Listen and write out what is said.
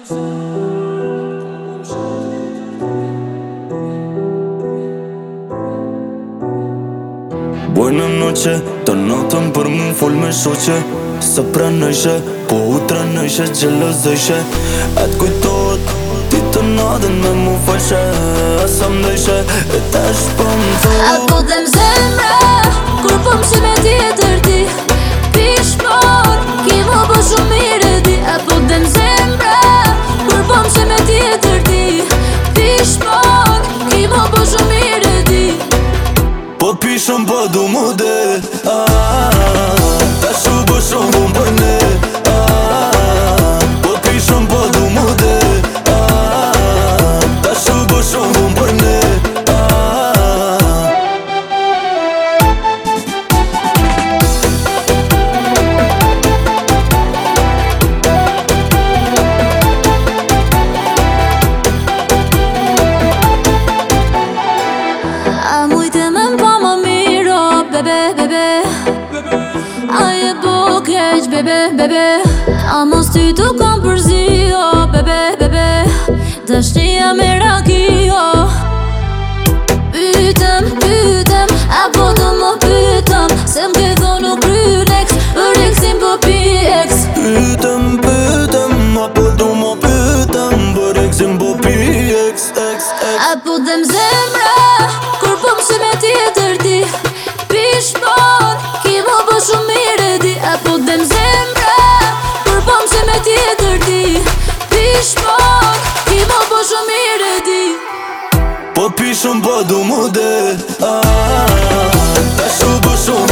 Buena noche, të natën për mu fol me shoqe. Se pranojshe, po u trenojshe, gjelozojshe. Atë kujtohet, ti të natën me mu falshe. Asa mdojshe, e tash po m'thu. A po them zemra, kur po m'shi me tjetër ti. Pishmon, ki mu po shumë mirë di. A po them zemra, kur po m'shi me tjetër ti. Pishmon, ki mu po shumë mirë di. Po t'pishëm po du mu de ta shu po shumë vun për ne Po t'pishëm po du mu de ta shu po shumë vun për ne A mujte me m'pa ma miro, bebe, bebe A je po keq, bebe, bebe A mos ty tu kam përzio, bebe, bebe Dashnia me rakio Pytem, apo do më pytem Se m'ke thonu krynex, për eksim po pi ex Pytem, apo du më pytem për eksim po pi ex. Apo them zemra, kur po m'shi me tjetër ti Pishmon, ki mu po shumë mirë di Apo them zemra, kur po m'shi me tjetër ti Pishmon, ki mu po shumë mirë di Po t'pishëm po du mu de ta shu po shumë